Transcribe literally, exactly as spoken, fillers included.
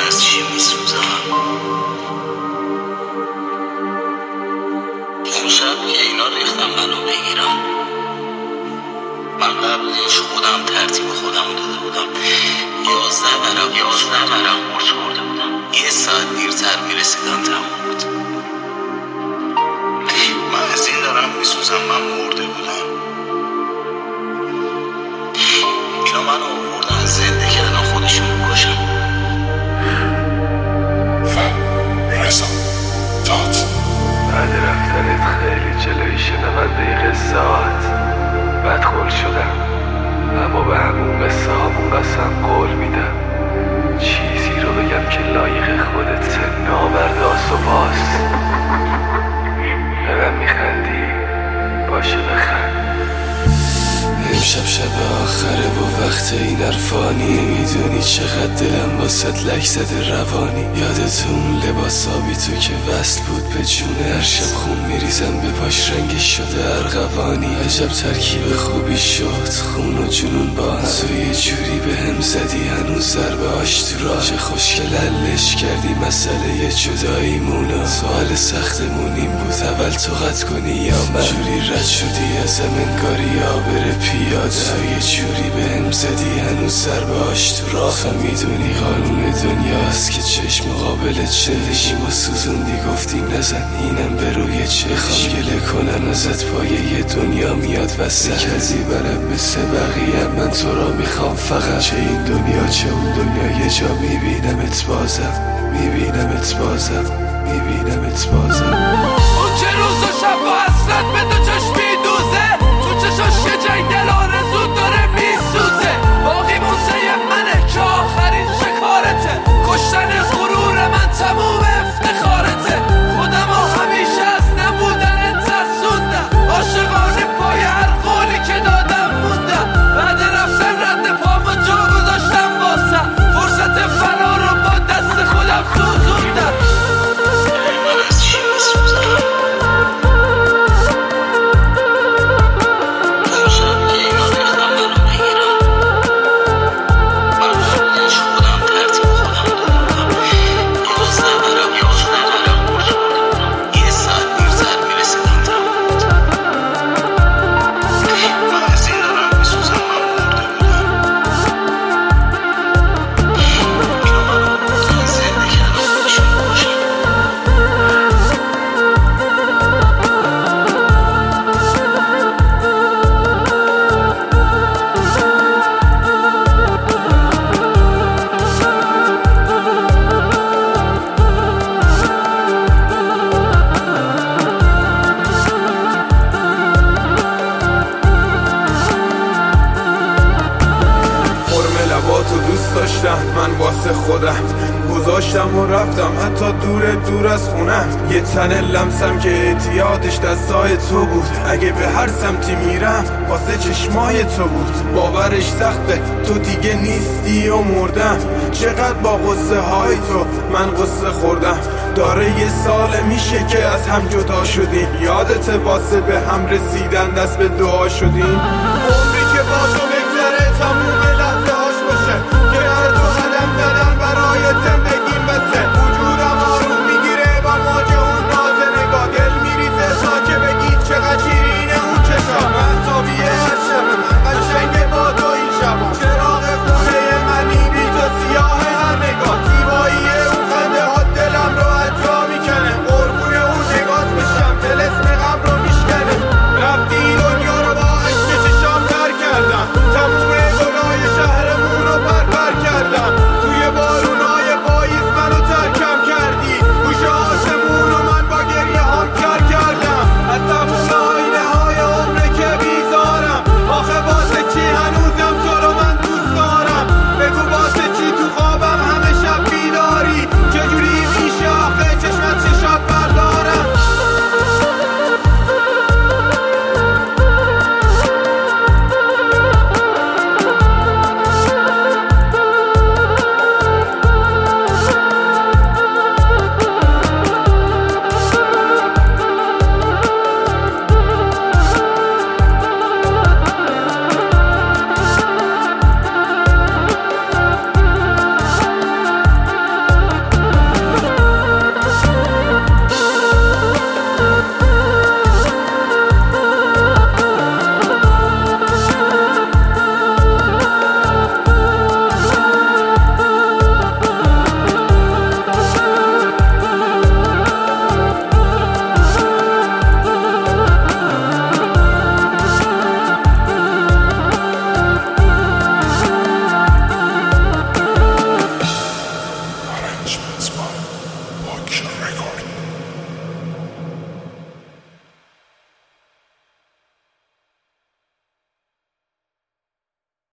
از چی میسوزم؟ اون شب که اینا ریختم منو بگیرم، من قبلش خودم ترتیب خودم داده بودم. یازده برم یازده برم قرص خورده بودم. یه ساعت دیرتر میرسیدم تموم بود. من از این دارم میسوزم، من مرده بودم. اینا منو آوردن زنده کردن خودشون بکشن. رضا داد بعد رفتنت خیلی جلوی شنونده قصات بدخول شدم، اما به همون قصه همون قسم قول میدم چیزی رو بگم که لایق خودت نامرد آسوباس. به من میخندی؟ باشه بخند. امشب شب آخره و وقت این عرفانی، میدونی چقدر دلم باست لک زده روانی. یادت اون لباس آبی تو که وصل بود به جونه، هر شب خون میریزم به پاش رنگش شده ارغوانی. عجب ترکیب خوبی شد خون و جنون با هم، تو یه جوری به هم زدی هنوز ضربه هاش تو راه. چه خوشگل حلش کردی مسئله جدایی مونا. سوال سختمون این بود اول تو قطع کنی یا من، جوری رد شدی از انگاری یا بره پیاده. تو یه جوری به هم زدی هنوز ضربه هاش تو راه. تو میدونی قانون دنیاست که چشم مقابل زندگی ما سوزوندی، گفتی نزن اینم به روی چه خوام گله کنن ازت پایه یه دنیا میاد وسط. کسی برم مثل بقیه من تو را میخوام فقط، چه این دنیا چه اون دنیا یه جا میبینمت بازم، میبینمت بازم، میبینمت بازم. اون چه روز و شب و حسرت به دو چشم میدوزه، تو چشاش یه جنگ دل آرزو داره میسوزه. باقی موزه منه که آخرین شکارته، کشتن غرور من تموم افتخارته. خودم و همیشه از نبودن ترسوندم، عاشقانه پای هر قولی که دادم موندم. بعد رفتن رد پامو جا گذاشتم واسه فرصت فرار رو با دست خودم سوزوندم. من از چی میسوزم؟ تو دوست داشتم من واسه خودم، گذاشتم و رفتم حتی دور دور از خونم. یه تن لمسم که اعتیادش دستای تو بود، اگه به هر سمتی میرم واسه چشمای تو بود. باورش سخته تو دیگه نیستی و مردم، چقدر با قصه های تو من قصه خوردم. داره یه سال میشه که از هم جدا شدیم، یادت واسه به هم رسیدن دست به دعا شدیم.